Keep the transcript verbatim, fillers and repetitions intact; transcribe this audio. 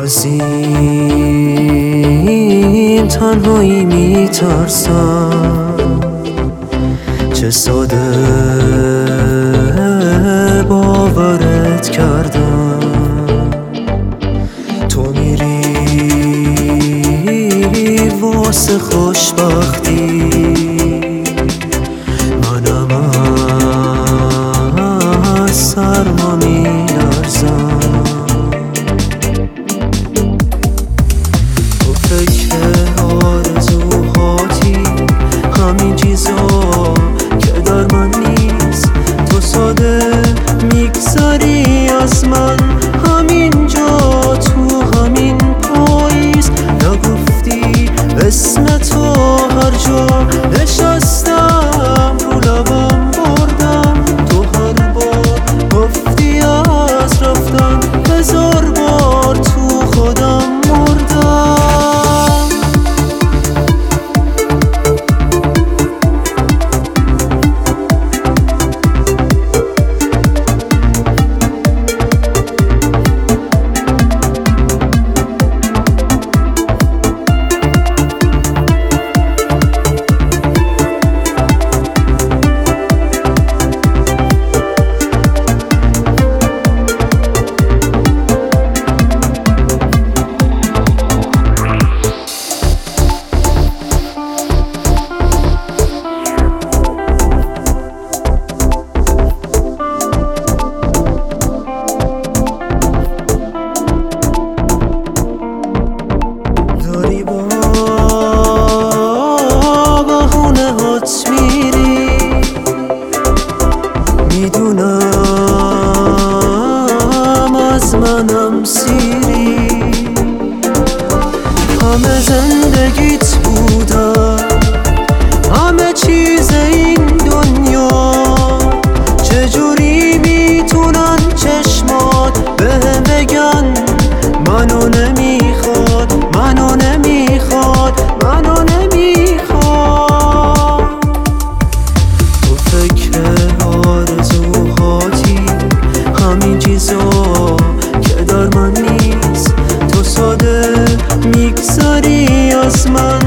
از این تنهایی میترسم، چه ساده باورت کردم. تو میری واسه خوشبختی، منم از سرما میلرزم. تو فکر آرزوهاتی، همین چیزا که در من نیست. تو ساده میگذری از من، همینجا تو همین پاییز. نگفتی اسم تو هر جا نشستم، رو لبم بردم. تو هر بار گفتی از رفتن، هزار بار تو خودم مردم. داری با بهونه هات میری، میدونم از منم سیری. همه زندگیت بودم، همه چیز این دنیا. چجوری میتونن چشمات بهم بگن منو نمیخواد، منو نمیخواد، منو نمیخواد. تو فکر آرزوهاتی، همین چیزا که در من نیست. تو ساده میگذری از من،